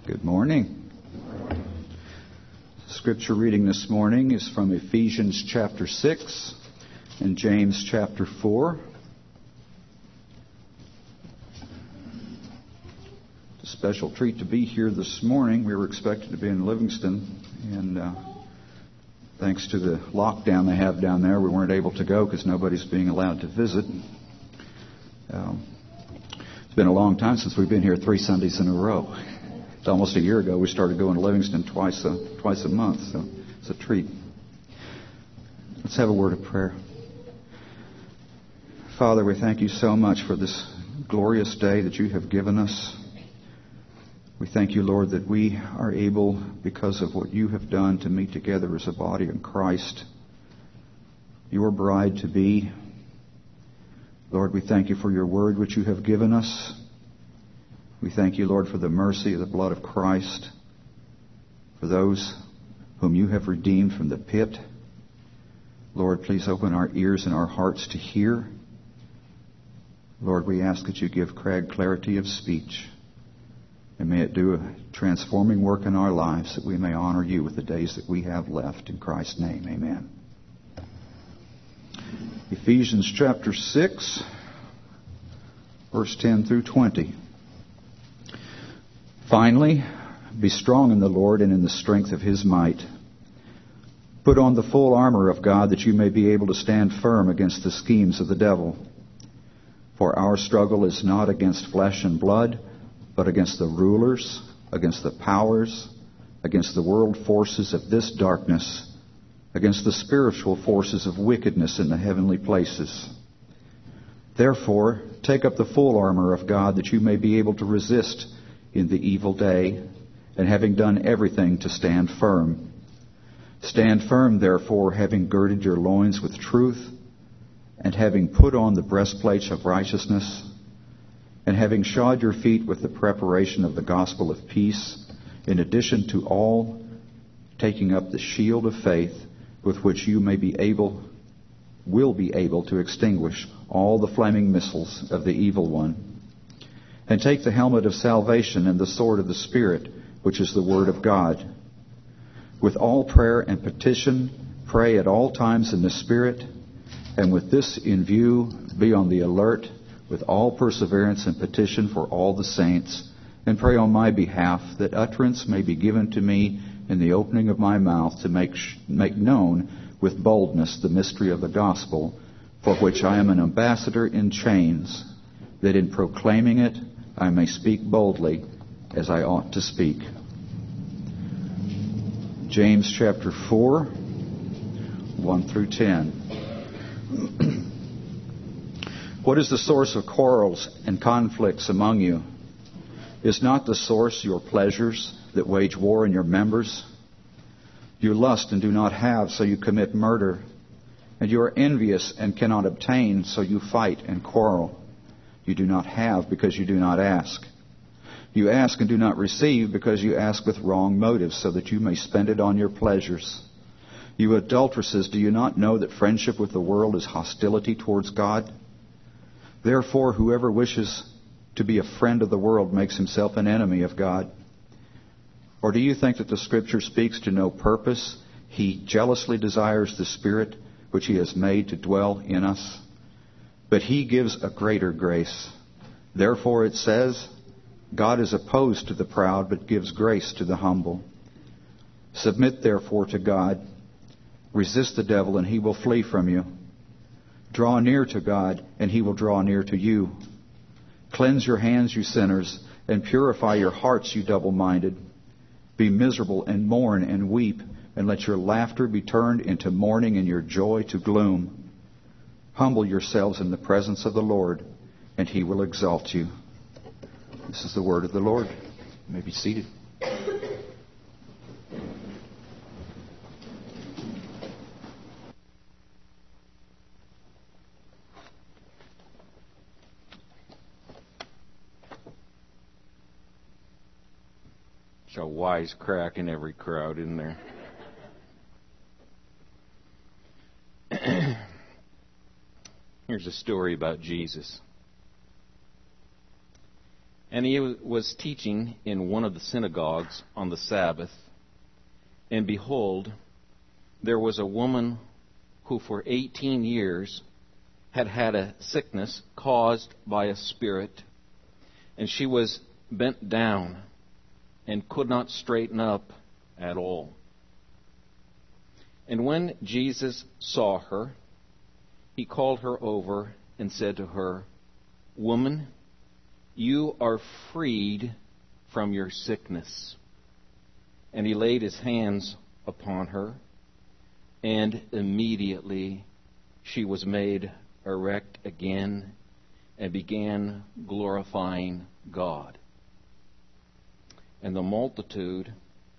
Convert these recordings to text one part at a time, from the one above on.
Good morning. Scripture reading this morning is from Ephesians chapter 6 and James chapter 4. It's a special treat to be here this morning. We were expected to be in Livingston, and thanks to the lockdown they have down there, we weren't able to go because nobody's being allowed to visit. It's been a long time since we've been here 3 Sundays in a row. Almost a year ago, we started going to Livingston twice a month, so it's a treat. Let's have a word of prayer. Father, we thank you so much for this glorious day that you have given us. We thank you, Lord, that we are able, because of what you have done, to meet together as a body in Christ, your bride to be. Lord, we thank you for your word which you have given us. We thank you, Lord, for the mercy of the blood of Christ, for those whom you have redeemed from the pit. Lord, please open our ears and our hearts to hear. Lord, we ask that you give Craig clarity of speech, and may it do a transforming work in our lives that we may honor you with the days that we have left. In Christ's name, amen. Ephesians chapter 6, verse 10 through 20. Finally, be strong in the Lord and in the strength of his might. Put on the full armor of God that you may be able to stand firm against the schemes of the devil. For our struggle is not against flesh and blood, but against the rulers, against the powers, against the world forces of this darkness, against the spiritual forces of wickedness in the heavenly places. Therefore, take up the full armor of God that you may be able to resist in the evil day, and having done everything, to stand firm. Stand firm, therefore, having girded your loins with truth, and having put on the breastplate of righteousness, and having shod your feet with the preparation of the gospel of peace, in addition to all, taking up the shield of faith, with which you will be able to extinguish all the flaming missiles of the evil one. And take the helmet of salvation and the sword of the Spirit, which is the Word of God. With all prayer and petition, pray at all times in the Spirit, and with this in view, be on the alert with all perseverance and petition for all the saints, and pray on my behalf that utterance may be given to me in the opening of my mouth to make known with boldness the mystery of the gospel, for which I am an ambassador in chains, that in proclaiming it I may speak boldly as I ought to speak. James chapter 4, 1 through 10. What is the source of quarrels and conflicts among you? Is not the source your pleasures that wage war in your members? You lust and do not have, so you commit murder. And you are envious and cannot obtain, so you fight and quarrel. You do not have because you do not ask. You ask and do not receive because you ask with wrong motives, so that you may spend it on your pleasures. You adulteresses, do you not know that friendship with the world is hostility towards God? Therefore, whoever wishes to be a friend of the world makes himself an enemy of God. Or do you think that the Scripture speaks to no purpose? He jealously desires the Spirit which he has made to dwell in us. But he gives a greater grace. Therefore it says, God is opposed to the proud, but gives grace to the humble. Submit therefore to God. Resist the devil, and he will flee from you. Draw near to God, and he will draw near to you. Cleanse your hands, you sinners, and purify your hearts, you double-minded. Be miserable and mourn and weep, and let your laughter be turned into mourning and your joy to gloom. Humble yourselves in the presence of the Lord, and he will exalt you. This is the word of the Lord. You may be seated. There's a wise crack in every crowd, isn't there? Here's a story about Jesus. And he was teaching in one of the synagogues on the Sabbath. And behold, there was a woman who for 18 years had had a sickness caused by a spirit. And she was bent down and could not straighten up at all. And when Jesus saw her, he called her over and said to her, "Woman, you are freed from your sickness." And he laid his hands upon her, and immediately she was made erect again and began glorifying God. And the multitude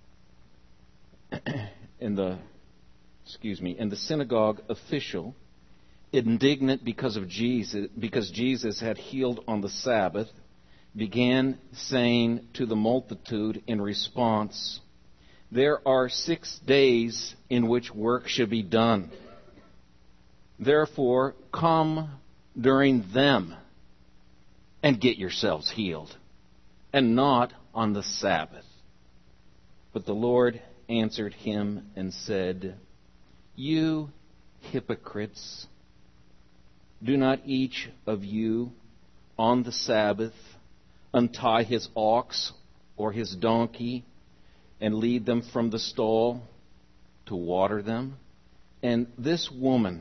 and the synagogue official, indignant because Jesus had healed on the Sabbath, began saying to the multitude in response, "There are 6 days in which work should be done. Therefore, come during them and get yourselves healed, and not on the Sabbath." But the Lord answered him and said, "You hypocrites, do not each of you on the Sabbath untie his ox or his donkey and lead them from the stall to water them? And this woman,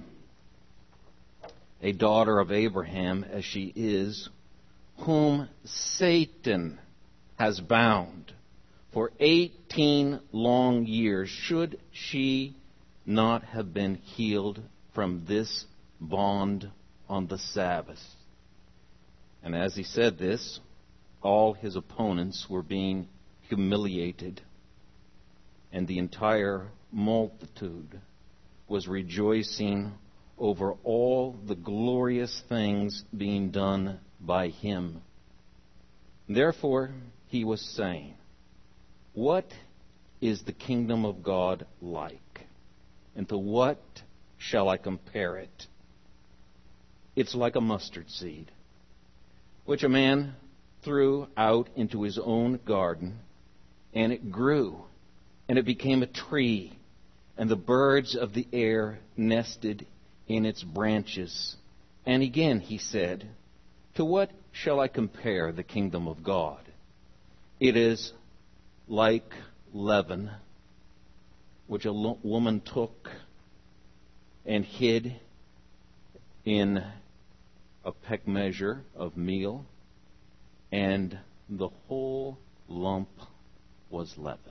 a daughter of Abraham as she is, whom Satan has bound for 18 long years, should she not have been healed from this bond on the Sabbath?" And as he said this, all his opponents were being humiliated, and the entire multitude was rejoicing over all the glorious things being done by him. Therefore, he was saying, "What is the kingdom of God like? And to what shall I compare it? It's like a mustard seed, which a man threw out into his own garden, and it grew, and it became a tree, and the birds of the air nested in its branches." And again he said, "To what shall I compare the kingdom of God? It is like leaven, which a woman took and hid in a peck measure of meal, and the whole lump was leavened."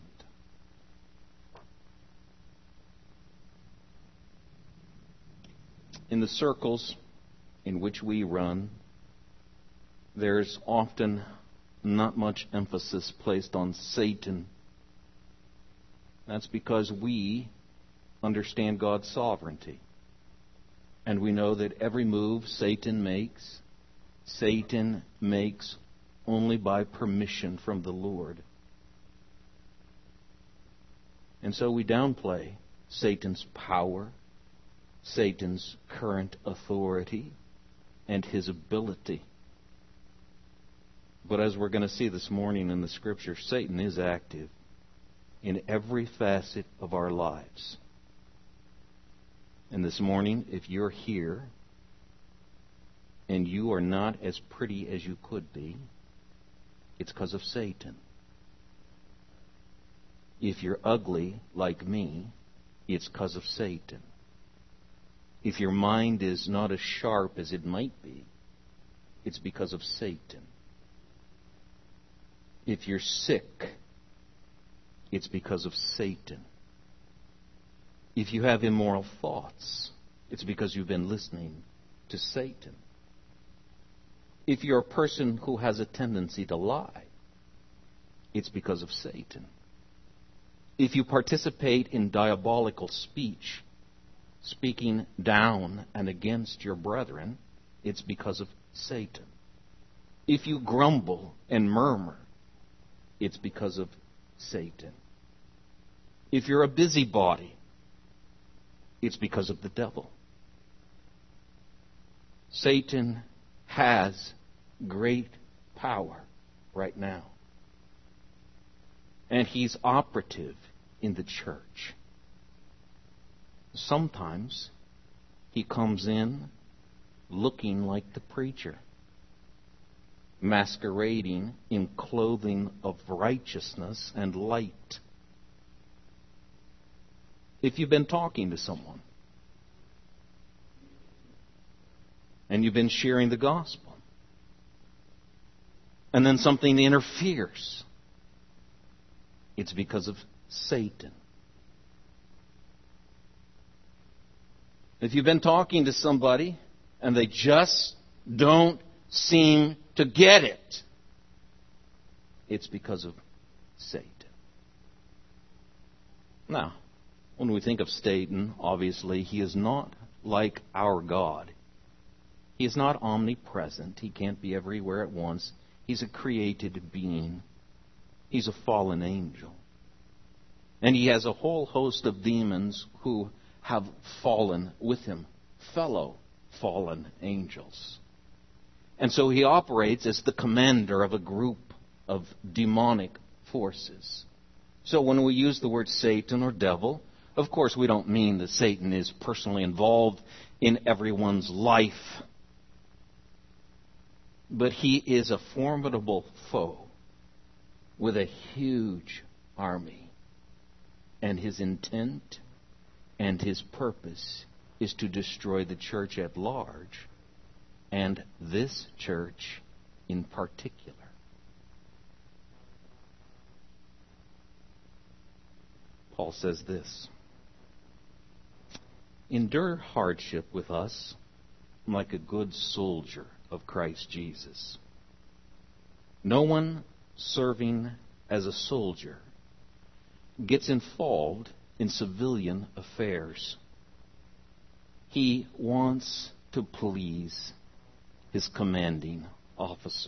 In the circles in which we run, there's often not much emphasis placed on Satan. That's because we understand God's sovereignty. And we know that every move Satan makes only by permission from the Lord. And so we downplay Satan's power, Satan's current authority, and his ability. But as we're going to see this morning in the Scripture, Satan is active in every facet of our lives. And this morning, if you're here and you are not as pretty as you could be, it's because of Satan. If you're ugly like me, it's because of Satan. If your mind is not as sharp as it might be, it's because of Satan. If you're sick, it's because of Satan. If you have immoral thoughts, it's because you've been listening to Satan. If you're a person who has a tendency to lie, it's because of Satan. If you participate in diabolical speech, speaking down and against your brethren, it's because of Satan. If you grumble and murmur, it's because of Satan. If you're a busybody, it's because of the devil. Satan has great power right now. And he's operative in the church. Sometimes he comes in looking like the preacher, masquerading in clothing of righteousness and light. If you've been talking to someone and you've been sharing the gospel, and then something interferes, it's because of Satan. If you've been talking to somebody and they just don't seem to get it, it's because of Satan. Now, when we think of Satan, obviously he is not like our God. He is not omnipresent. He can't be everywhere at once. He's a created being. He's a fallen angel. And he has a whole host of demons who have fallen with him, fellow fallen angels. And so he operates as the commander of a group of demonic forces. So when we use the word Satan or devil, of course we don't mean that Satan is personally involved in everyone's life. But he is a formidable foe with a huge army. And his intent and his purpose is to destroy the church at large, and this church in particular. Paul says this: endure hardship with us like a good soldier of Christ Jesus. No one serving as a soldier gets involved in civilian affairs. He wants to please his commanding officer.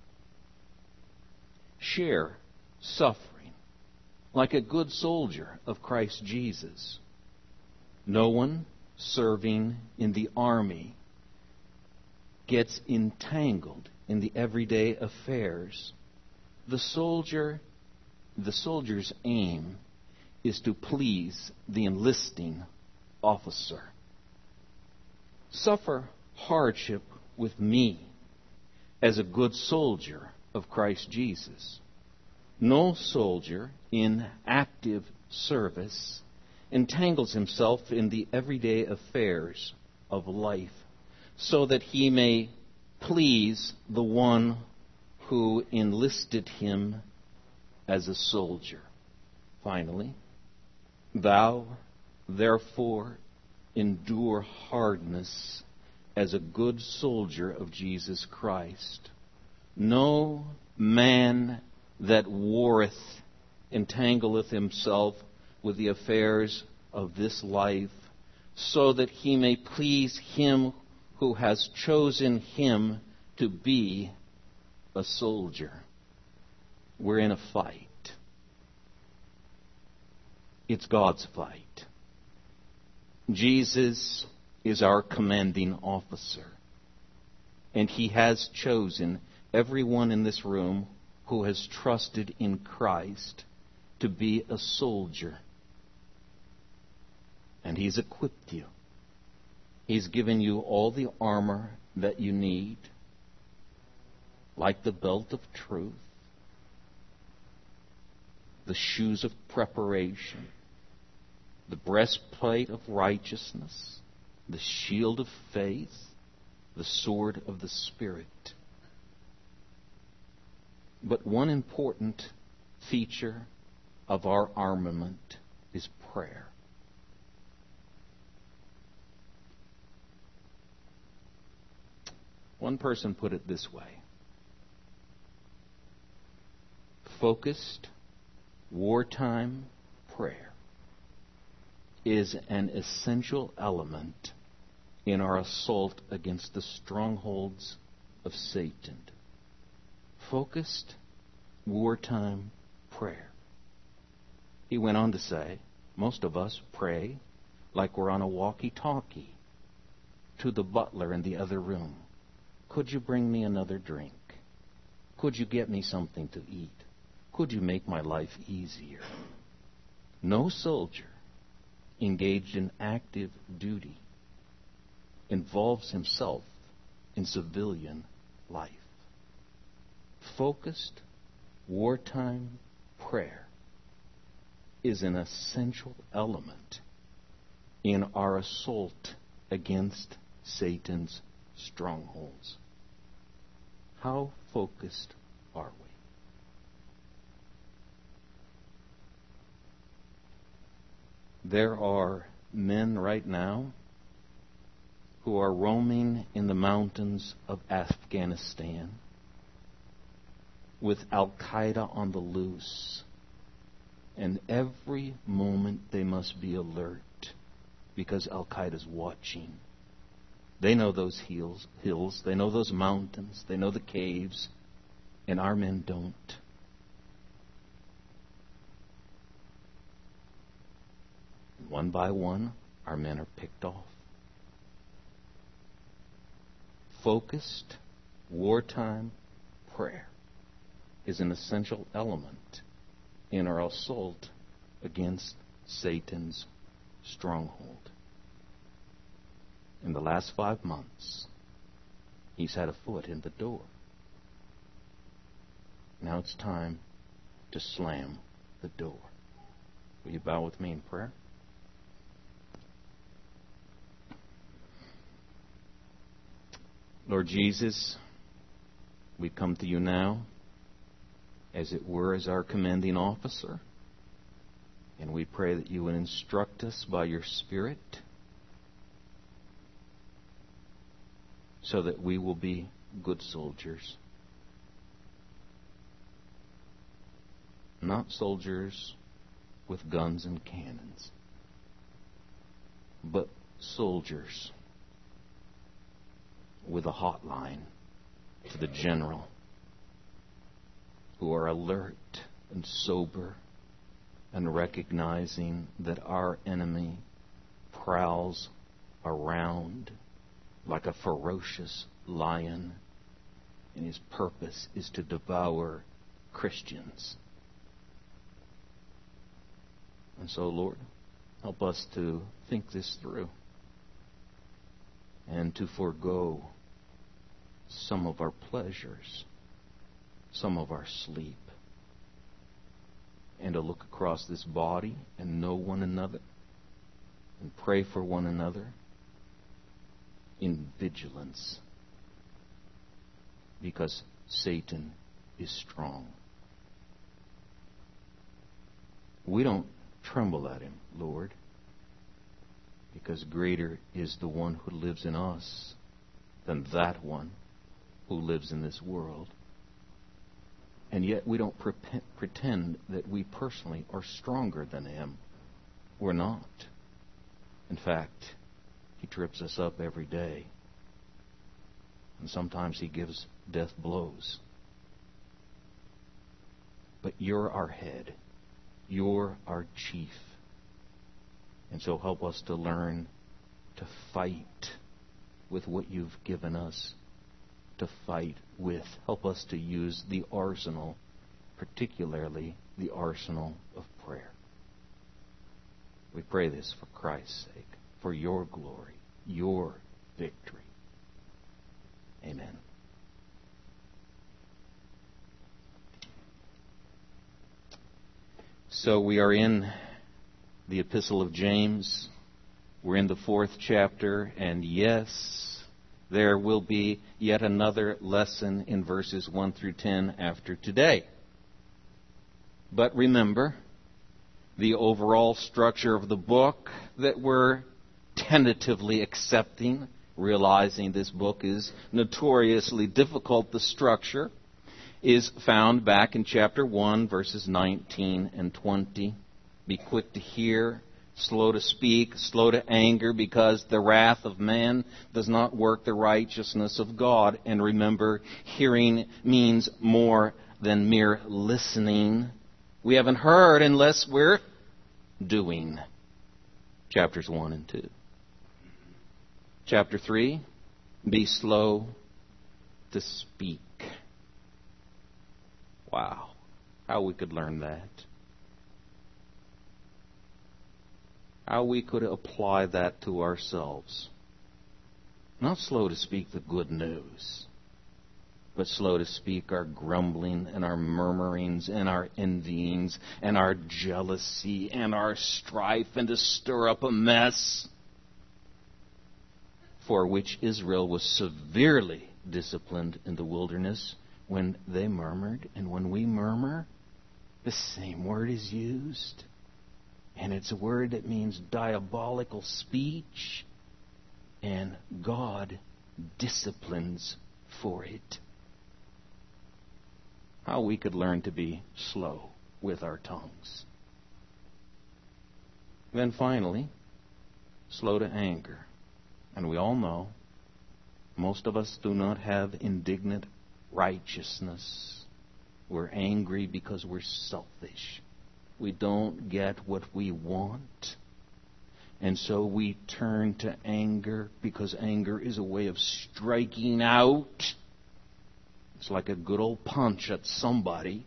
Share suffering like a good soldier of Christ Jesus. No one serving in the army gets entangled in the everyday affairs. The soldier's aim is to please the enlisting officer. Suffer hardship with me as a good soldier of Christ Jesus. No soldier in active service entangles himself in the everyday affairs of life so that he may please the one who enlisted him as a soldier. Finally, thou therefore endure hardness as a good soldier of Jesus Christ. No man that warreth entangleth himself with the affairs of this life, so that he may please him who has chosen him to be a soldier. We're in a fight. It's God's fight. Jesus is our commanding officer. And he has chosen everyone in this room who has trusted in Christ to be a soldier. And he's equipped you. He's given you all the armor that you need, like the belt of truth, the shoes of preparation, the breastplate of righteousness, the shield of faith, the sword of the Spirit. But one important feature of our armament is prayer. One person put it this way: focused wartime prayer is an essential element in our assault against the strongholds of Satan. Focused wartime prayer. He went on to say, most of us pray like we're on a walkie-talkie to the butler in the other room. Could you bring me another drink? Could you get me something to eat? Could you make my life easier? No soldier engaged in active duty involves himself in civilian life. Focused wartime prayer is an essential element in our assault against Satan's strongholds. How focused are we? There are men right now who are roaming in the mountains of Afghanistan with Al-Qaeda on the loose. And every moment they must be alert because Al-Qaeda is watching. They know those hills, they know those mountains, they know the caves, and our men don't. One by one, our men are picked off. Focused wartime prayer is an essential element in our assault against Satan's stronghold. In the last 5 months, he's had a foot in the door. Now it's time to slam the door. Will you bow with me in prayer? Lord Jesus, we come to you now, as it were, as our commanding officer. And we pray that you would instruct us by your Spirit so that we will be good soldiers. Not soldiers with guns and cannons, but soldiers with a hotline to the general, who are alert and sober and recognizing that our enemy prowls around like a ferocious lion, and his purpose is to devour Christians. And so, Lord, help us to think this through and to forego some of our pleasures, some of our sleep, and to look across this body and know one another and pray for one another in vigilance, because Satan is strong. We don't tremble at him, Lord, because greater is the one who lives in us than that one who lives in this world. And yet we don't pretend that we personally are stronger than him. We're not. In fact, he trips us up every day. And sometimes he gives death blows. But you're our head. You're our chief. And so help us to learn to fight with what you've given us to fight with. Help us to use the arsenal, particularly the arsenal of prayer. We pray this for Christ's sake, for your glory, your victory. Amen. So we are in the Epistle of James. We're in the 4th chapter, and yes, there will be yet another lesson in verses 1 through 10 after today. But remember, the overall structure of the book that we're tentatively accepting, realizing this book is notoriously difficult, the structure is found back in chapter 1, verses 19 and 20. Be quick to hear, slow to speak, slow to anger, because the wrath of man does not work the righteousness of God. And remember, hearing means more than mere listening. We haven't heard unless we're doing. Chapters 1 and 2. Chapter 3, be slow to speak. Wow. How we could learn that. How we could apply that to ourselves. Not slow to speak the good news, but slow to speak our grumbling and our murmurings and our envyings and our jealousy and our strife, and to stir up a mess for which Israel was severely disciplined in the wilderness when they murmured. And when we murmur, the same word is used. And it's a word that means diabolical speech. And God disciplines for it. How we could learn to be slow with our tongues. Then finally, slow to anger. And we all know, most of us do not have indignant righteousness. We're angry because we're selfish. We don't get what we want. And so we turn to anger because anger is a way of striking out. It's like a good old punch at somebody.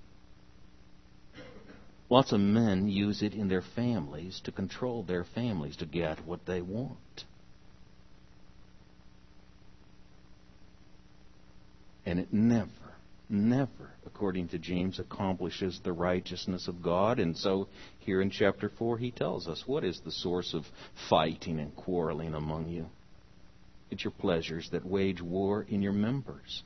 Lots of men use it in their families to control their families, to get what they want. And it never, according to James, accomplishes the righteousness of God. And so here in chapter 4 he tells us, what is the source of fighting and quarreling among you? It's your pleasures that wage war in your members.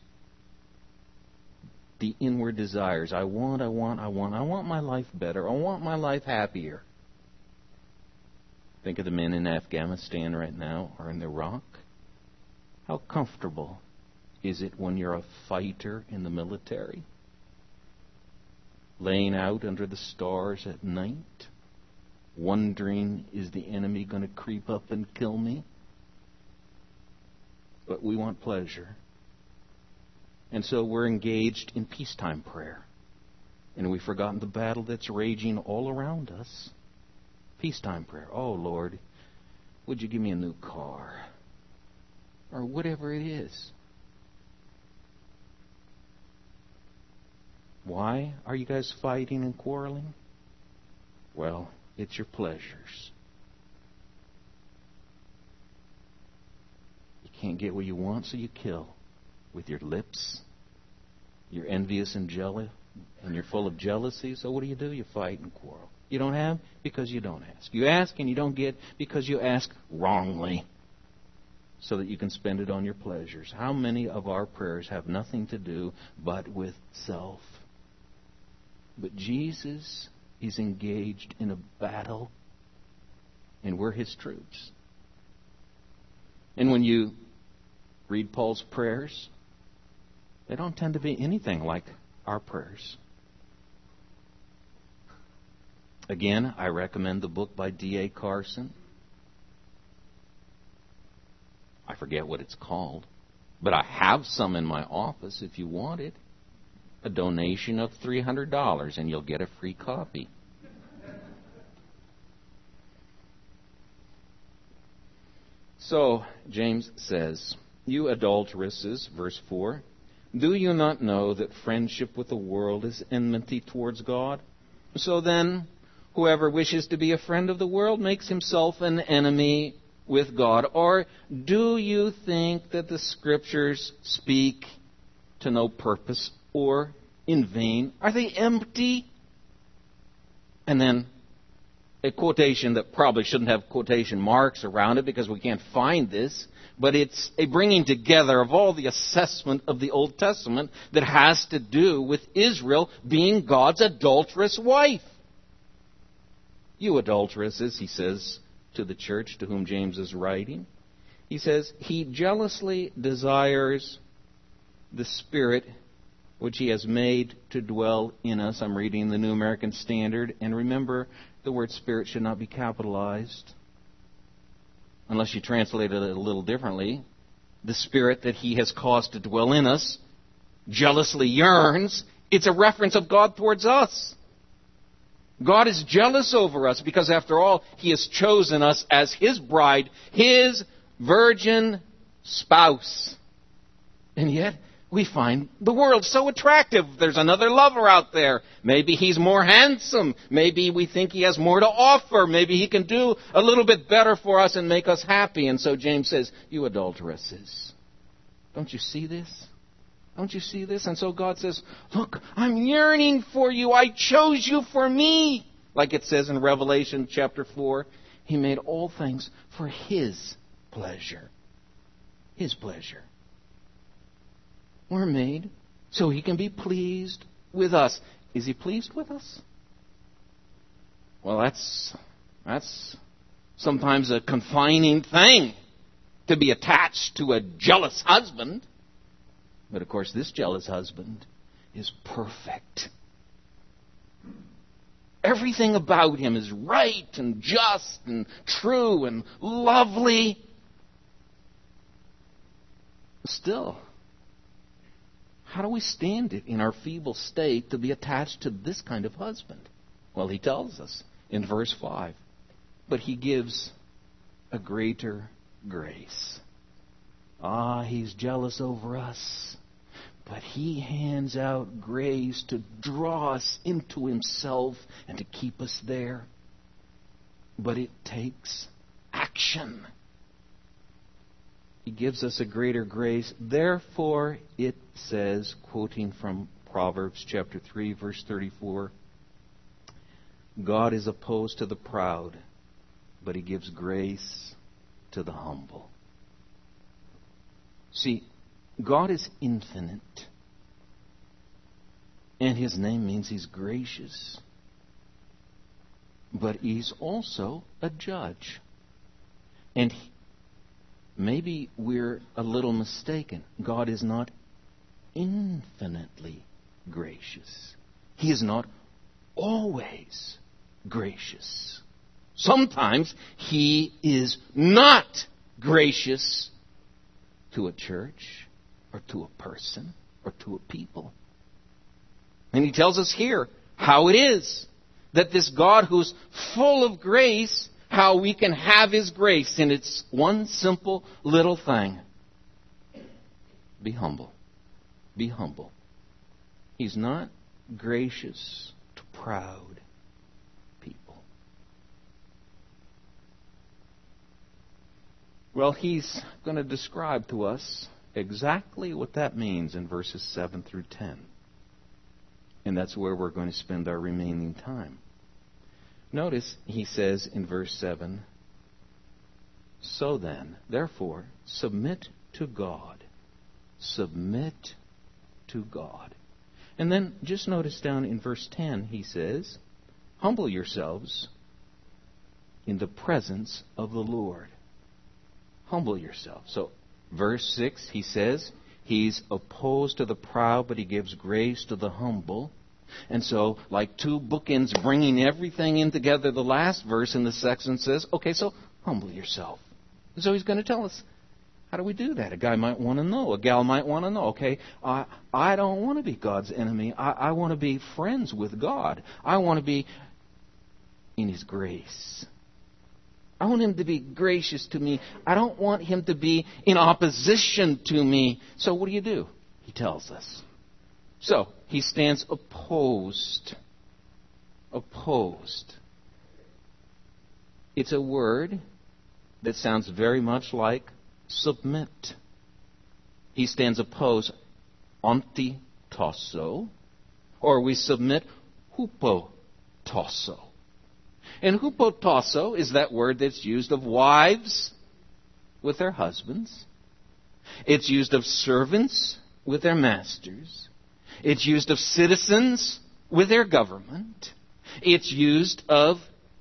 The inward desires. I want my life better. I want my life happier. Think of the men in Afghanistan right now, or in Iraq. How comfortable is it when you're a fighter in the military? Laying out under the stars at night, wondering, is the enemy going to creep up and kill me? But we want pleasure. And so we're engaged in peacetime prayer. And we've forgotten the battle that's raging all around us. Peacetime prayer. Oh, Lord, would you give me a new car? Or whatever it is. Why are you guys fighting and quarreling? Well, it's your pleasures. You can't get what you want, so you kill with your lips. You're envious and jealous, and you're full of jealousy, so what do? You fight and quarrel. You don't have because you don't ask. You ask and you don't get because you ask wrongly, so that you can spend it on your pleasures. How many of our prayers have nothing to do but with self? But Jesus is engaged in a battle, and we're his troops. And when you read Paul's prayers, they don't tend to be anything like our prayers. Again, I recommend the book by D.A. Carson. I forget what it's called, but I have some in my office if you want it. A donation of $300 and you'll get a free copy. So, James says, you adulteresses, verse 4, do you not know that friendship with the world is enmity towards God? So then, whoever wishes to be a friend of the world makes himself an enemy with God. Or do you think that the Scriptures speak to no purpose or in vain? Are they empty? And then a quotation that probably shouldn't have quotation marks around it because we can't find this, but it's a bringing together of all the assessment of the Old Testament that has to do with Israel being God's adulterous wife. You adulteresses, he says to the church to whom James is writing, he says, he jealously desires the Spirit which he has made to dwell in us. I'm reading the New American Standard. And remember, the word Spirit should not be capitalized unless you translate it a little differently. The Spirit that he has caused to dwell in us jealously yearns. It's a reference of God towards us. God is jealous over us because, after all, he has chosen us as his bride, his virgin spouse. And yet, we find the world so attractive. There's another lover out there. Maybe he's more handsome. Maybe we think he has more to offer. Maybe he can do a little bit better for us and make us happy. And so James says, you adulteresses, don't you see this? Don't you see this? And so God says, look, I'm yearning for you. I chose you for me. Like it says in Revelation chapter 4, He made all things for His pleasure. His pleasure. We're made so He can be pleased with us. Is He pleased with us? Well, that's sometimes a confining thing, to be attached to a jealous husband. But of course, this jealous husband is perfect. Everything about him is right and just and true and lovely. Still, how do we stand it in our feeble state to be attached to this kind of husband? Well, he tells us in verse 5. But he gives a greater grace. He's jealous over us. But he hands out grace to draw us into himself and to keep us there. But it takes action. He gives us a greater grace. Therefore, it says, quoting from Proverbs chapter 3, verse 34, God is opposed to the proud, but He gives grace to the humble. See, God is infinite, and His name means He's gracious. But He's also a judge. And maybe we're a little mistaken. God is not infinitely gracious. He is not always gracious. Sometimes He is not gracious to a church, or to a person, or to a people. And He tells us here how it is that this God who's full of grace, how we can have His grace. And it's one simple little thing. Be humble. Be humble. He's not gracious to proud people. Well, He's going to describe to us exactly what that means in verses 7 through 10. And that's where we're going to spend our remaining time. Notice He says in verse 7, so then, therefore, submit to God. Submit to God. And then just notice down in verse 10, He says, humble yourselves in the presence of the Lord. Humble yourself. So, verse 6, He says, He's opposed to the proud, but He gives grace to the humble. And so, like two bookends bringing everything in together, the last verse in the section says, okay, so humble yourself. And so He's going to tell us, how do we do that? A guy might want to know. A gal might want to know. Okay, I don't want to be God's enemy. I want to be friends with God. I want to be in His grace. I want Him to be gracious to me. I don't want Him to be in opposition to me. So what do? He tells us. So, He stands opposed. Opposed. It's a word that sounds very much like submit. He stands opposed, antitasso, or we submit, hupotasso. And hupotasso is that word that's used of wives with their husbands. It's used of servants with their masters. It's used of citizens with their government. It's used of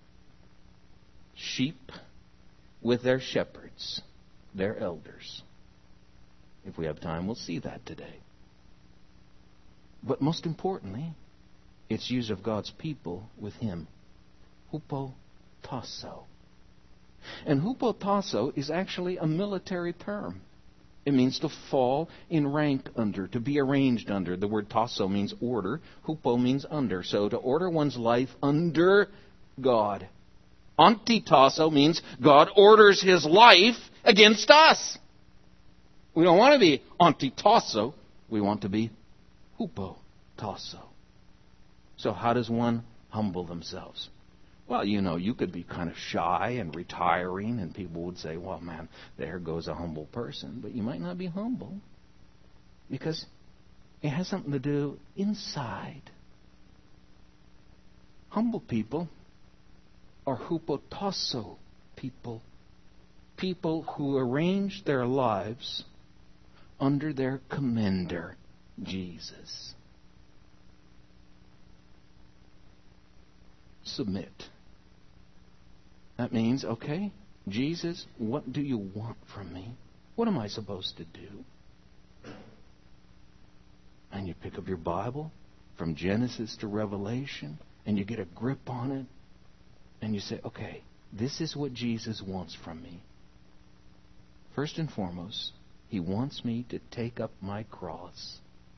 sheep with their shepherds, their elders. If we have time, we'll see that today. But most importantly, it's used of God's people with Him. Hupotasso. And hupotasso is actually a military term. It means to fall in rank under, to be arranged under. The word tasso means order. Hupo means under. So to order one's life under God. Antitasso means God orders His life against us. We don't want to be antitasso. We want to be hupotasso. So how does one humble themselves? Well, you could be kind of shy and retiring, and people would say, well, man, there goes a humble person. But you might not be humble, because it has something to do inside. Humble people are hupotasso people. People who arrange their lives under their commender, Jesus. Submit. That means, okay, Jesus, what do you want from me? What am I supposed to do? And you pick up your Bible from Genesis to Revelation, and you get a grip on it, and you say, okay, this is what Jesus wants from me. First and foremost, He wants me to take up my cross,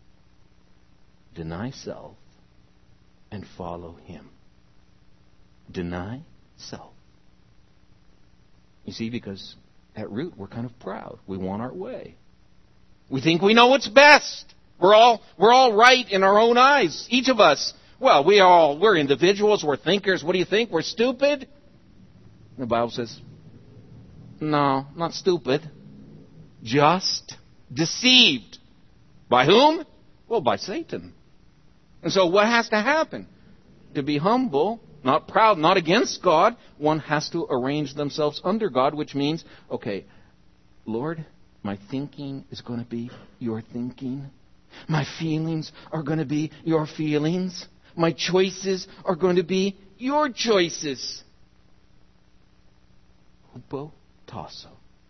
deny self, and follow Him. Deny self. You see, because at root we're kind of proud. We want our way. We think we know what's best. We're all right in our own eyes. Each of us. Well, we're individuals. We're thinkers. What do you think? We're stupid? The Bible says, no, not stupid. Just deceived. By whom? Well, by Satan. And so what has to happen? To be humble, not proud, not against God, one has to arrange themselves under God, which means, okay, Lord, my thinking is going to be your thinking. My feelings are going to be your feelings. My choices are going to be your choices. Hupotasso.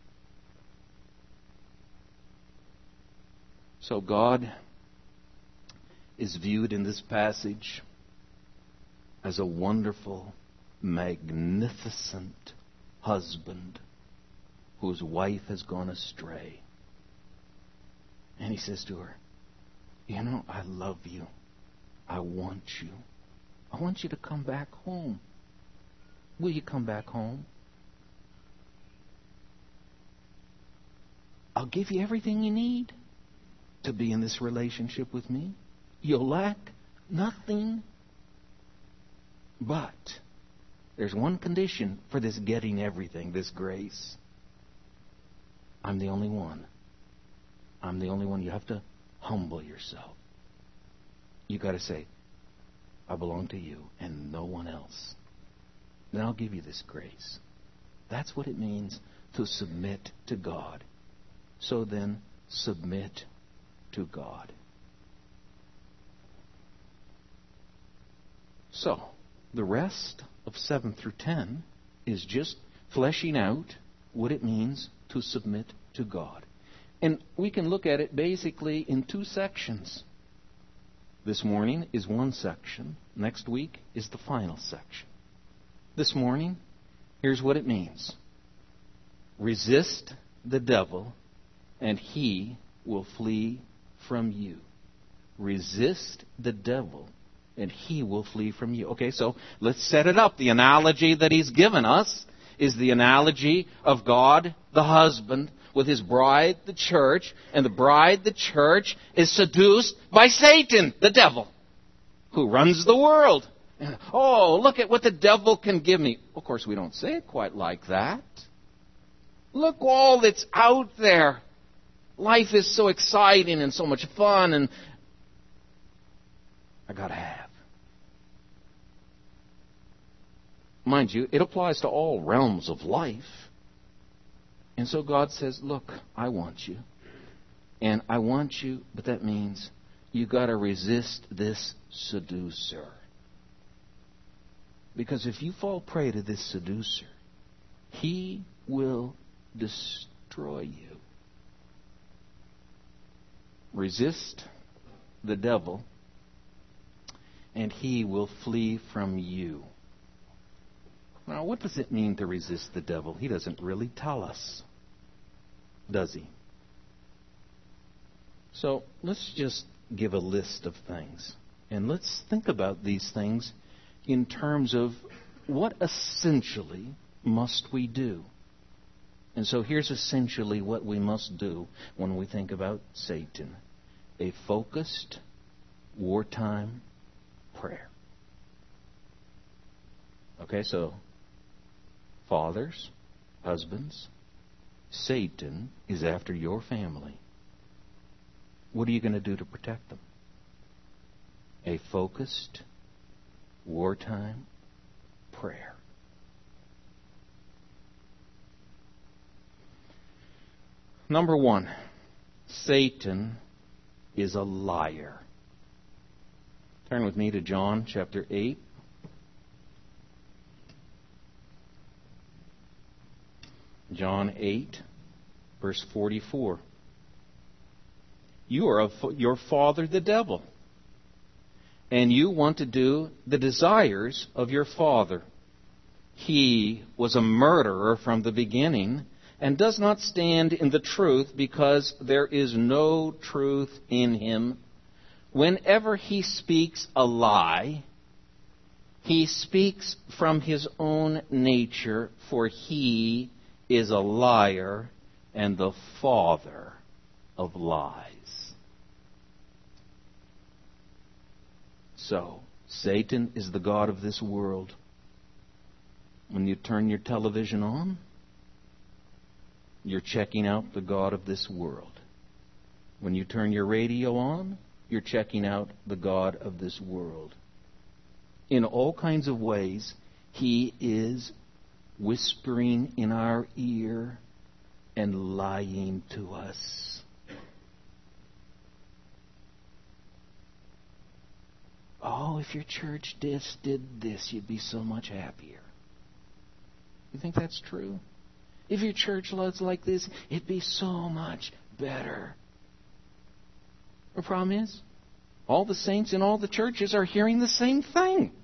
So God is viewed in this passage as a wonderful, magnificent husband whose wife has gone astray. And He says to her, I love you. I want you. I want you to come back home. Will you come back home? I'll give you everything you need to be in this relationship with me. You'll lack nothing. But there's one condition for this getting everything, this grace. I'm the only one. I'm the only one. You have to humble yourself. You got to say, I belong to you and no one else. Then I'll give you this grace. That's what it means to submit to God. So then, submit to God. So, the rest of 7 through 10 is just fleshing out what it means to submit to God. And we can look at it basically in two sections. This morning is one section. Next week is the final section. This morning, here's what it means. Resist the devil, and he will flee from you. Resist the devil, and he will flee from you. Okay, so let's set it up. The analogy that he's given us is the analogy of God, the husband, with his bride, the church, and the bride, the church, is seduced by Satan, the devil, who runs the world. Oh, look at what the devil can give me. Of course, we don't say it quite like that. Look all that's out there. Life is so exciting and so much fun, and I gotta have. Mind you, it applies to all realms of life. And so God says, look, I want you. And I want you, but that means you got to resist this seducer. Because if you fall prey to this seducer, he will destroy you. Resist the devil, and he will flee from you. Now, what does it mean to resist the devil? He doesn't really tell us, does he? So let's just give a list of things. And let's think about these things in terms of what essentially must we do. And so here's essentially what we must do when we think about Satan. a focused wartime prayer. Okay, so fathers, husbands, Satan is after your family. What are you going to do to protect them? A focused wartime prayer. Number one, Satan is a liar. Turn with me to John chapter 8. John 8, verse 44. You are of your father the devil, and you want to do the desires of your father. He was a murderer from the beginning, and does not stand in the truth, because there is no truth in him. Whenever he speaks a lie, he speaks from his own nature, for he is a liar and the father of lies. So, Satan is the god of this world. When you turn your television on, you're checking out the god of this world. When you turn your radio on, you're checking out the god of this world. In all kinds of ways, he is whispering in our ear and lying to us. Oh, if your church did this, you'd be so much happier. You think that's true? If your church was like this, it'd be so much better. The problem is, all the saints in all the churches are hearing the same thing.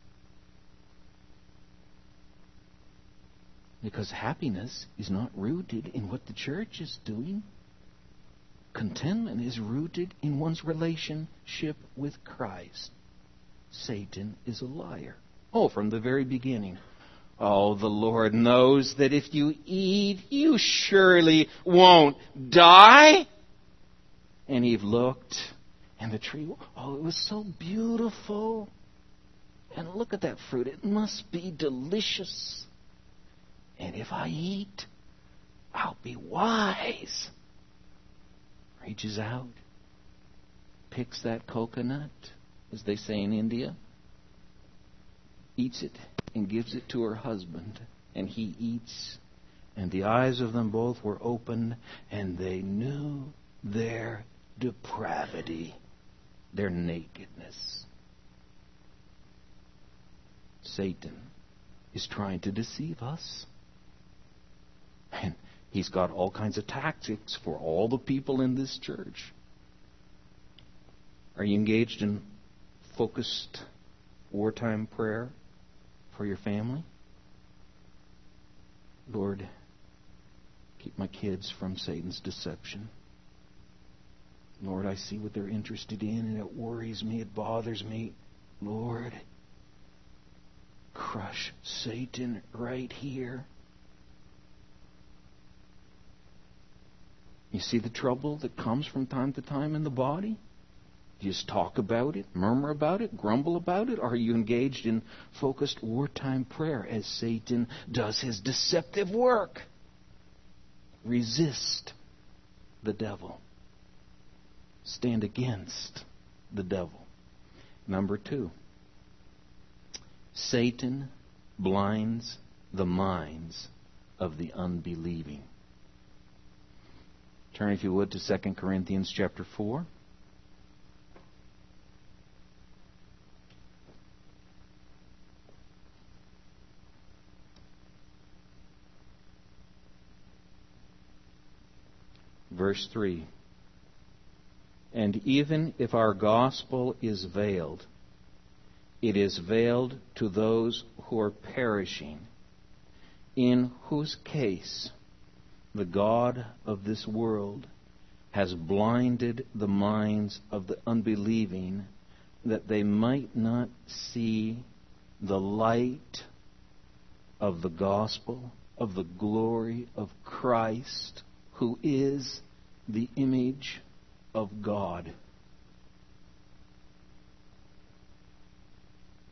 Because happiness is not rooted in what the church is doing. Contentment is rooted in one's relationship with Christ. Satan is a liar. Oh, from the very beginning. Oh, the Lord knows that if you eat, you surely won't die. And Eve looked, and the tree, oh, it was so beautiful. And look at that fruit. It must be delicious. And if I eat, I'll be wise. Reaches out, picks that coconut, as they say in India, eats it, and gives it to her husband. And he eats. And the eyes of them both were opened, and they knew their depravity, their nakedness. Satan is trying to deceive us. And he's got all kinds of tactics for all the people in this church. Are you engaged in focused wartime prayer for your family? Lord, keep my kids from Satan's deception. Lord, I see what they're interested in, and it worries me, it bothers me. Lord, crush Satan right here. You see the trouble that comes from time to time in the body? Do you just talk about it, murmur about it, grumble about it? Or are you engaged in focused wartime prayer as Satan does his deceptive work? Resist the devil. Stand against the devil. Number 2, Satan blinds the minds of the unbelieving. Turn, if you would, to 2 Corinthians chapter 4. Verse 3. And even if our gospel is veiled, it is veiled to those who are perishing, in whose case the God of this world has blinded the minds of the unbelieving, that they might not see the light of the gospel, of the glory of Christ, who is the image of God.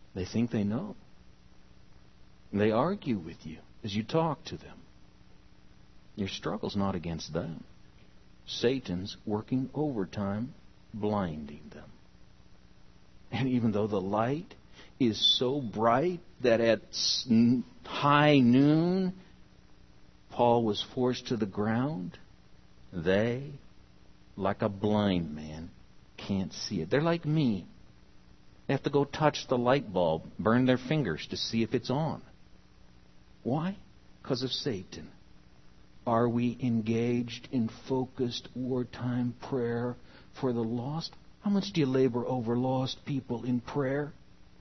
They think they know. And they argue with you as you talk to them. Your struggle's not against them. Satan's working overtime, blinding them. And even though the light is so bright that at high noon Paul was forced to the ground, they, like a blind man, can't see it. They're like me. They have to go touch the light bulb, burn their fingers to see if it's on. Why? Because of Satan. Are we engaged in focused wartime prayer for the lost? How much do you labor over lost people in prayer?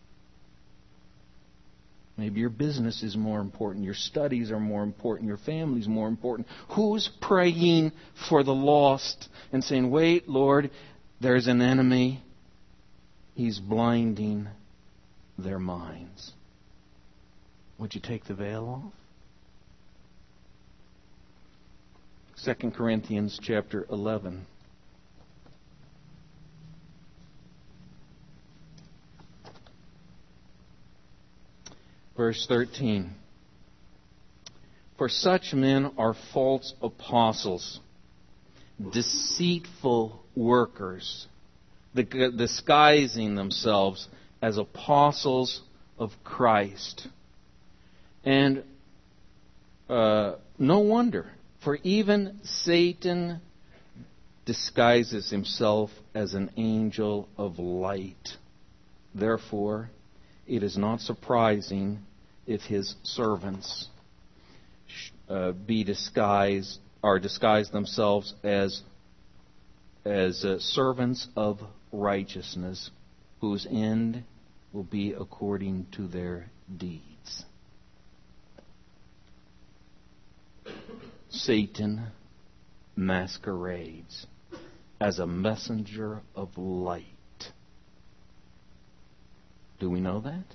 Maybe your business is more important, your studies are more important, your family's more important. Who's praying for the lost and saying, wait, Lord, there's an enemy. He's blinding their minds. Would you take the veil off? 2 Corinthians chapter 11. Verse 13. For such men are false apostles, deceitful workers, disguising themselves as apostles of Christ. And no wonder, for even Satan disguises himself as an angel of light. Therefore, it is not surprising if his servants disguise themselves as servants of righteousness, whose end will be according to their deeds. Satan masquerades as a messenger of light. Do we know that?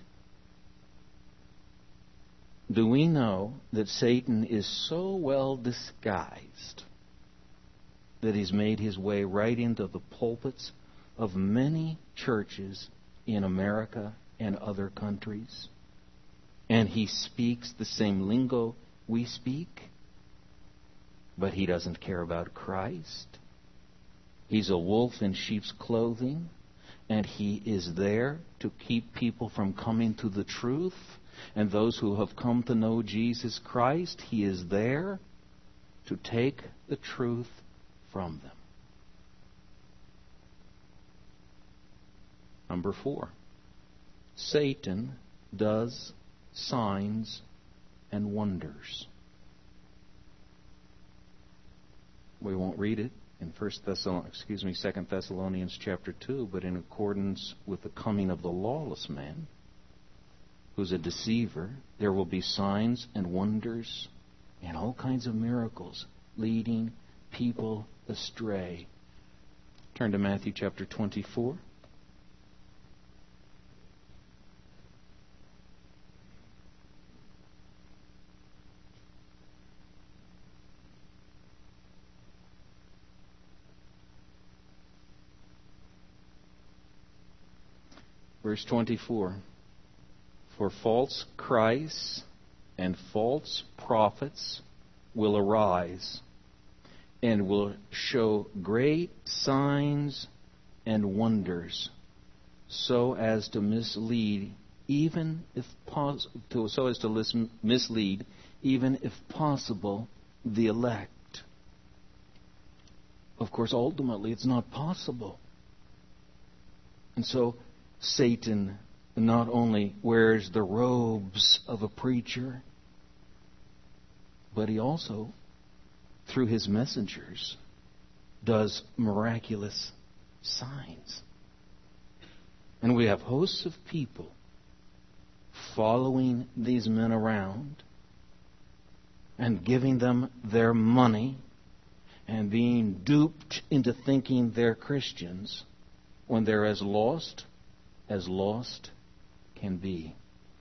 Do we know that Satan is so well disguised that he's made his way right into the pulpits of many churches in America and other countries? And he speaks the same lingo we speak, but he doesn't care about Christ. He's a wolf in sheep's clothing, and he is there to keep people from coming to the truth. And those who have come to know Jesus Christ, he is there to take the truth from them. Number 4, Satan does signs and wonders. We won't read it in 2 Thessalonians chapter 2, but in accordance with the coming of the lawless man, who's a deceiver, there will be signs and wonders and all kinds of miracles leading people astray. Turn to Matthew chapter 24. Verse 24. For false Christs and false prophets will arise and will show great signs and wonders, so as to mislead, even if possible, the elect. Of course, ultimately, it's not possible. And so Satan not only wears the robes of a preacher, but he also, through his messengers, does miraculous signs. And we have hosts of people following these men around and giving them their money and being duped into thinking they're Christians when they're as lost can be.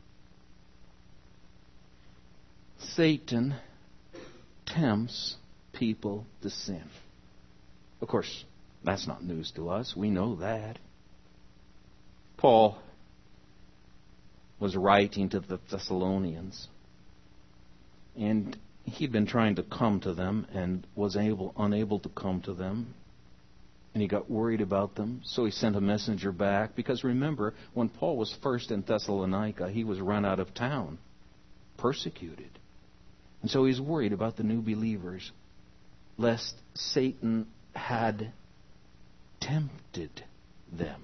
Satan tempts people to sin. Of course, that's not news to us. We know that. Paul was writing to the Thessalonians. And he'd been trying to come to them and was unable to come to them. And he got worried about them, so he sent a messenger back. Because remember, when Paul was first in Thessalonica, he was run out of town, persecuted. And so he's worried about the new believers, lest Satan had tempted them.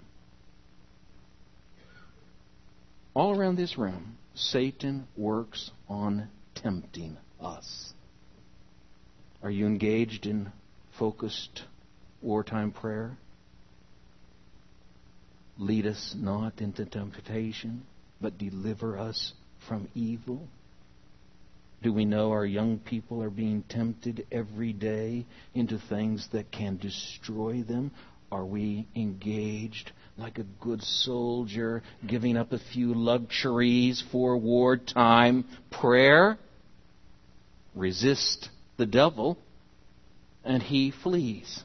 All around this room, Satan works on tempting us. Are you engaged in focused wartime prayer? Lead us not into temptation, but deliver us from evil. Do we know our young people are being tempted every day into things that can destroy them? Are we engaged like a good soldier, giving up a few luxuries for wartime prayer? Resist the devil, and he flees.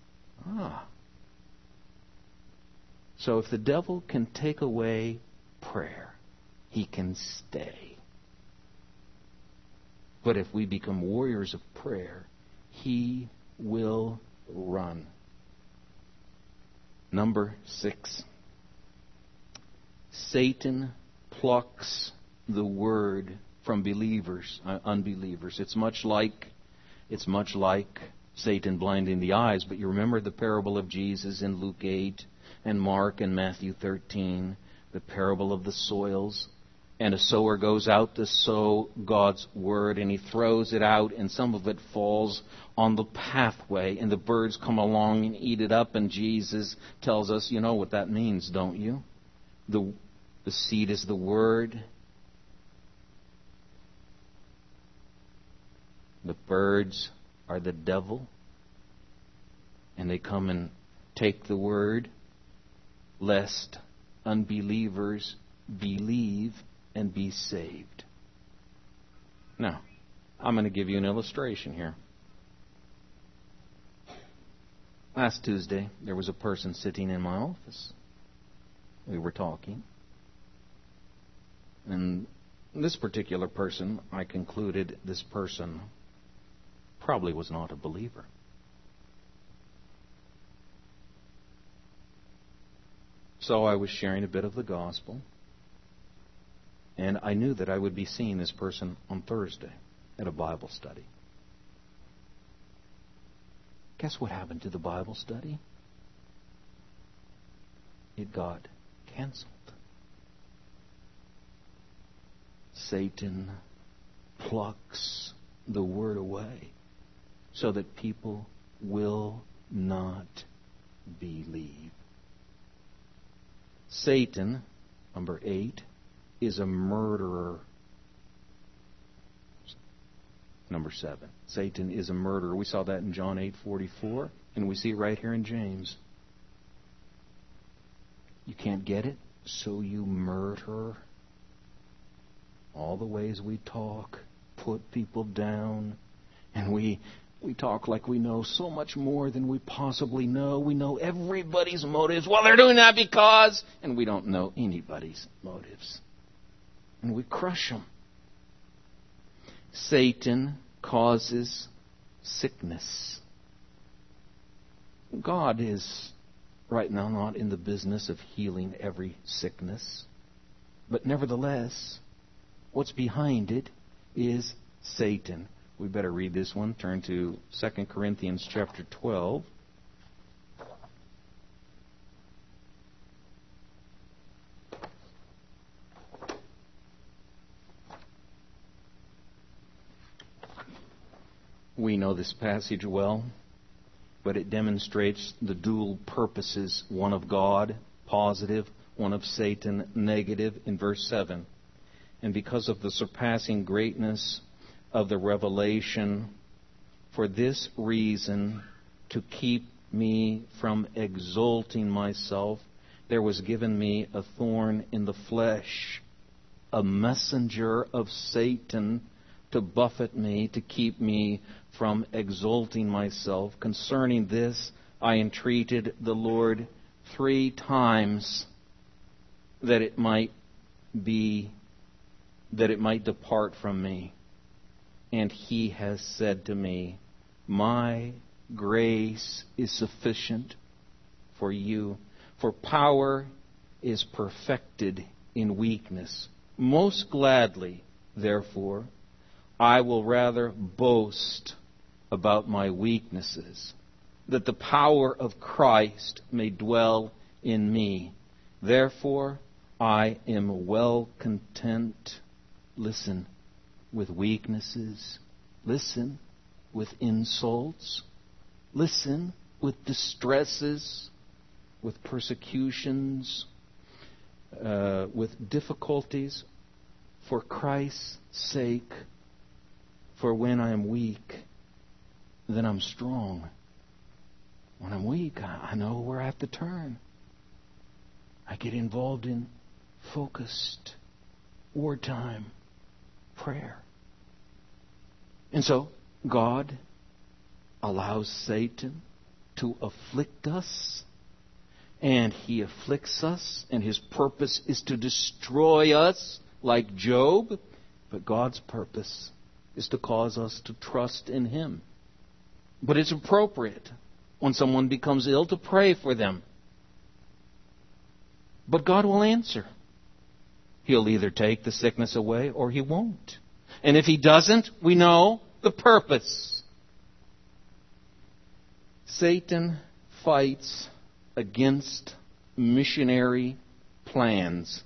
So if the devil can take away prayer, he can stay. But if we become warriors of prayer, he will run. Number 6. Satan plucks the word from unbelievers. It's much like Satan blinding the eyes. But you remember the parable of Jesus in Luke 8 and Mark and Matthew 13, the parable of the soils. And a sower goes out to sow God's word, and he throws it out, and some of it falls on the pathway, and the birds come along and eat it up. And Jesus tells us, you know what that means, don't you? The seed is the word. The birds are the devil. And they come and take the word, lest unbelievers believe and be saved. Now, I'm going to give you an illustration here. Last Tuesday, there was a person sitting in my office. We were talking. And this particular person, I concluded this person probably was not a believer. So I was sharing a bit of the gospel. And I knew that I would be seeing this person on Thursday at a Bible study. Guess what happened to the Bible study? It got canceled. Satan plucks the word away so that people will not believe. Satan, number 8, is a murderer. Number 7. Satan is a murderer. We saw that in John 8:44, and we see it right here in James. You can't get it, so you murder. All the ways we talk, put people down, and we talk like we know so much more than we possibly know. We know everybody's motives. Well, they're doing that because, and we don't know anybody's motives. And we crush them. Satan causes sickness. God is right now not in the business of healing every sickness. But nevertheless, what's behind it is Satan. We better read this one. Turn to 2 Corinthians chapter 12. We know this passage well, but it demonstrates the dual purposes, one of God, positive, one of Satan, negative, in verse 7. And because of the surpassing greatness of the revelation, for this reason, to keep me from exalting myself, there was given me a thorn in the flesh, a messenger of Satan, to buffet me, to keep me from exalting myself. Concerning this, I entreated the Lord 3 times that it might be that it might depart from me. And He has said to me, my grace is sufficient for you, for power is perfected in weakness. Most gladly, therefore, I will rather boast about my weaknesses, that the power of Christ may dwell in me. Therefore, I am well content. Listen, with weaknesses. Listen, with insults. Listen, with distresses, with persecutions, with difficulties, for Christ's sake. For when I am weak, then I'm strong. When I'm weak, I know where I have to turn. I get involved in focused, wartime prayer. And so, God allows Satan to afflict us, and he afflicts us, and his purpose is to destroy us like Job, but God's purpose is to cause us to trust in Him. But it's appropriate when someone becomes ill to pray for them. But God will answer. He'll either take the sickness away or He won't. And if He doesn't, we know the purpose. Satan fights against missionary plans.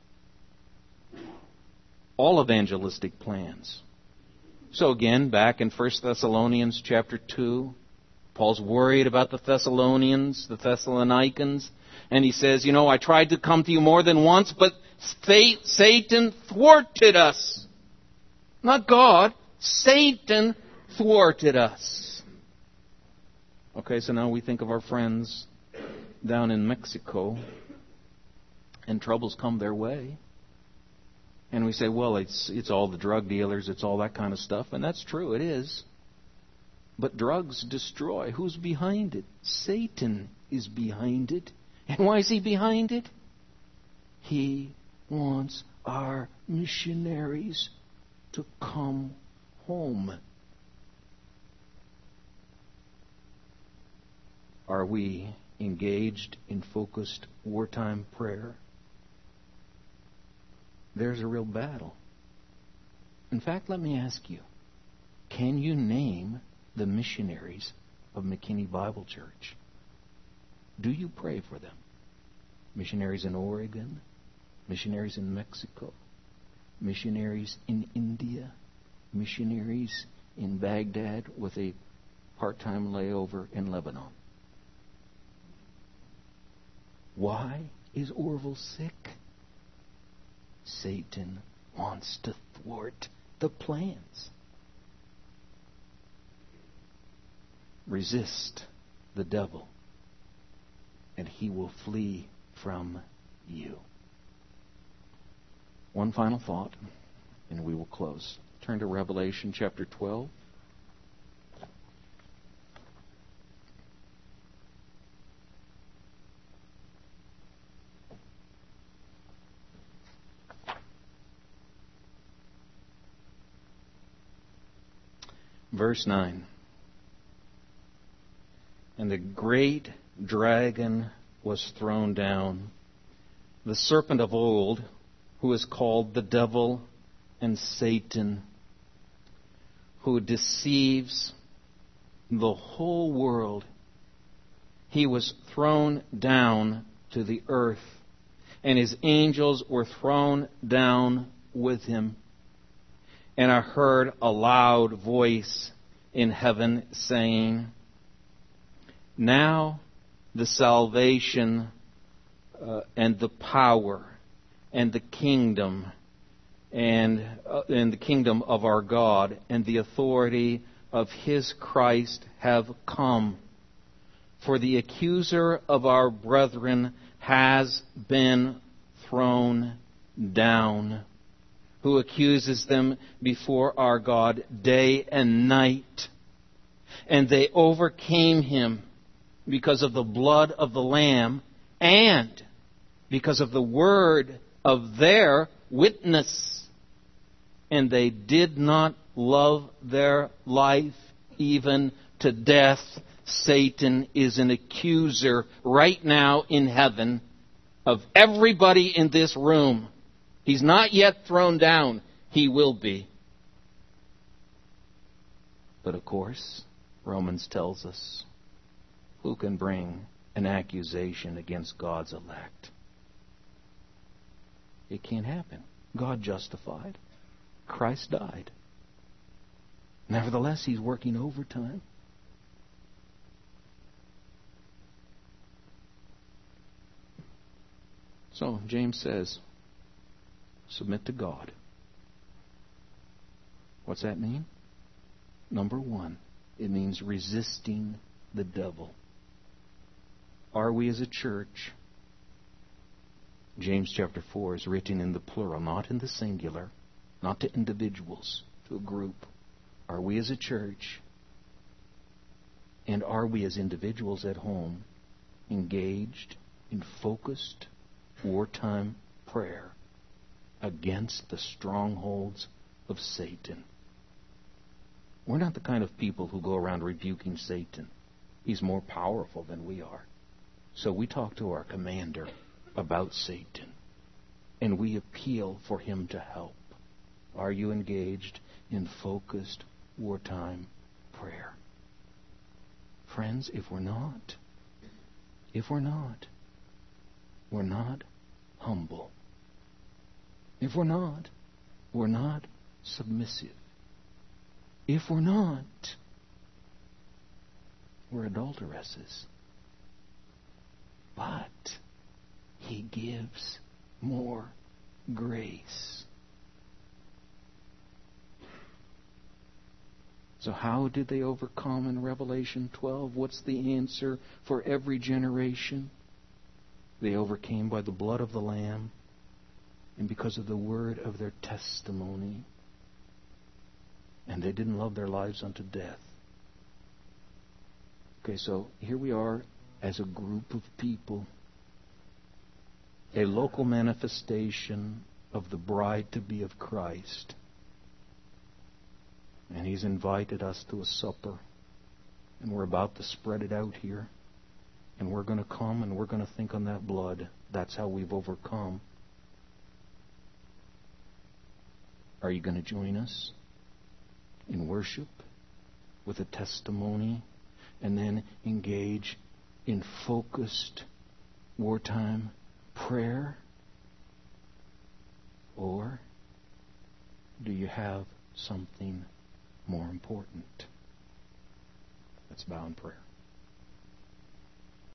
All evangelistic plans. So again, back in 1 Thessalonians chapter 2, Paul's worried about the Thessalonians, the Thessalonians, and he says, I tried to come to you more than once, but Satan thwarted us. Not God, Satan thwarted us. Okay, so now we think of our friends down in Mexico, and troubles come their way. And we say, well, it's all the drug dealers, it's all that kind of stuff. And that's true, it is. But drugs destroy. Who's behind it? Satan is behind it. And why is he behind it? He wants our missionaries to come home. Are we engaged in focused wartime prayer? There's a real battle. In fact, let me ask you, can you name the missionaries of McKinney Bible Church? Do you pray for them? Missionaries in Oregon, missionaries in Mexico, missionaries in India, missionaries in Baghdad with a part-time layover in Lebanon. Why is Orville sick? Satan wants to thwart the plans. Resist the devil, and he will flee from you. One final thought, and we will close. Turn to Revelation chapter 12. Verse 9. And the great dragon was thrown down, the serpent of old, who is called the devil and Satan, who deceives the whole world. He was thrown down to the earth, and his angels were thrown down with him. And I heard a loud voice in heaven saying, now the salvation and the power and the kingdom and the kingdom of our God and the authority of His Christ have come. For the accuser of our brethren has been thrown down, who accuses them before our God day and night. And they overcame him because of the blood of the Lamb and because of the word of their witness, and they did not love their life even to death. Satan is an accuser right now in heaven of everybody in this room. He's not yet thrown down. He will be. But of course, Romans tells us, who can bring an accusation against God's elect? It can't happen. God justified. Christ died. Nevertheless, He's working overtime. So, James says, submit to God. What's that mean? Number one, it means resisting the devil. Are we as a church? James chapter 4 is written in the plural, not in the singular, not to individuals, to a group. Are we as a church, and are we as individuals at home, engaged in focused wartime prayer against the strongholds of Satan? We're not the kind of people who go around rebuking Satan. He's more powerful than we are. So we talk to our commander about Satan, and we appeal for him to help. Are you engaged in focused wartime prayer? Friends, if we're not, we're not humble. If we're not submissive. If we're not, we're adulteresses. But He gives more grace. So how did they overcome in Revelation 12? What's the answer for every generation? They overcame by the blood of the Lamb and because of the word of their testimony. And they didn't love their lives unto death. Okay, so here we are as a group of people. A local manifestation of the bride-to-be of Christ. And He's invited us to a supper. And we're about to spread it out here. And we're going to come and we're going to think on that blood. That's how we've overcome. Are you going to join us in worship with a testimony and then engage in focused wartime prayer? Or do you have something more important? Let's bow in prayer.